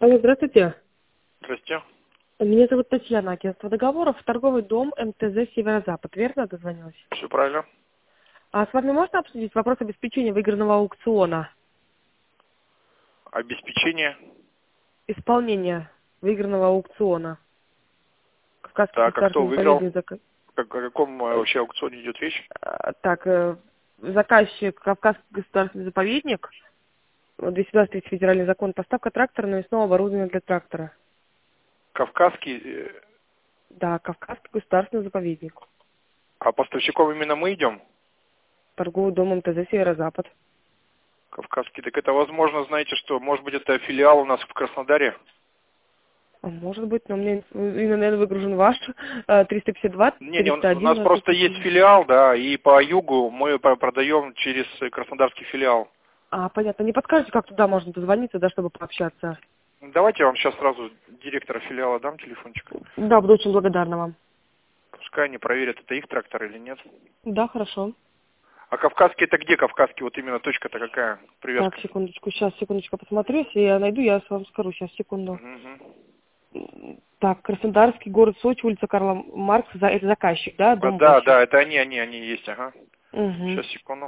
Алло, здравствуйте. Здрасте. Меня зовут Татьяна, агентство договоров, торговый дом МТЗ «Северо-Запад». Верно дозвонилась? Все правильно. А с вами можно обсудить вопрос обеспечения выигранного аукциона? Обеспечение. Исполнение выигранного аукциона. Кавказский Так, а кто государственный выиграл? заповедник. О каком вообще аукционе идет речь? Заказчик Кавказский государственный заповедник. 223 федеральный закон. Поставка трактора, навесного оборудования для трактора. Кавказский. Да, Кавказский государственный заповедник. А поставщиком именно мы идем? Торговый дом МТЗ «Северо-Запад». Кавказский. Так это возможно, знаете, что, может быть, это филиал у нас в Краснодаре? А может быть, но мне, наверное, выгружен ваш 352 Не, у 301 нас просто есть филиал, да, и по югу мы продаем через краснодарский филиал. А, понятно. Не подскажете, как туда можно дозвониться, да, чтобы пообщаться? Давайте я вам сейчас сразу директора филиала дам телефончик. Да, буду очень благодарна вам. Пускай они проверят, это их трактор или нет. Да, хорошо. А Кавказский это где Кавказский? Вот именно точка-то какая? Так, Привязка. секундочку. Сейчас, секундочку, посмотрю. Если я найду, я вам скажу. Сейчас, секунду. Мгм. Так, Краснодарский, город Сочи, улица Карла Маркса. Это заказчик, да? Дом Да, Бочи. да, это они есть, ага. Угу. Сейчас, секунду.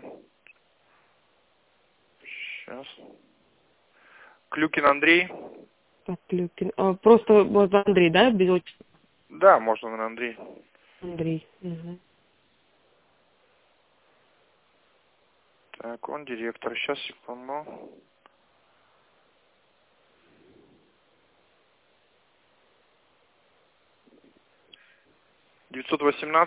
Сейчас. Клюкин Андрей. Так, Клюкин. Просто вот Андрей, да? Без отчества? Да, можно, наверное, Андрей. Андрей. Угу. Так, он директор. Сейчас, секунду. Девятьсот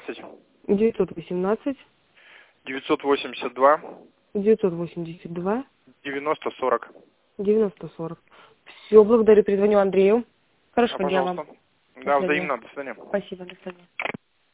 918 982 982 90 40. 9040. Все, благодарю, перезвоню Андрею. А, Хорошего дня вам. пожалуйста. До Да, свидания. взаимно. До свидания. Спасибо, до свидания.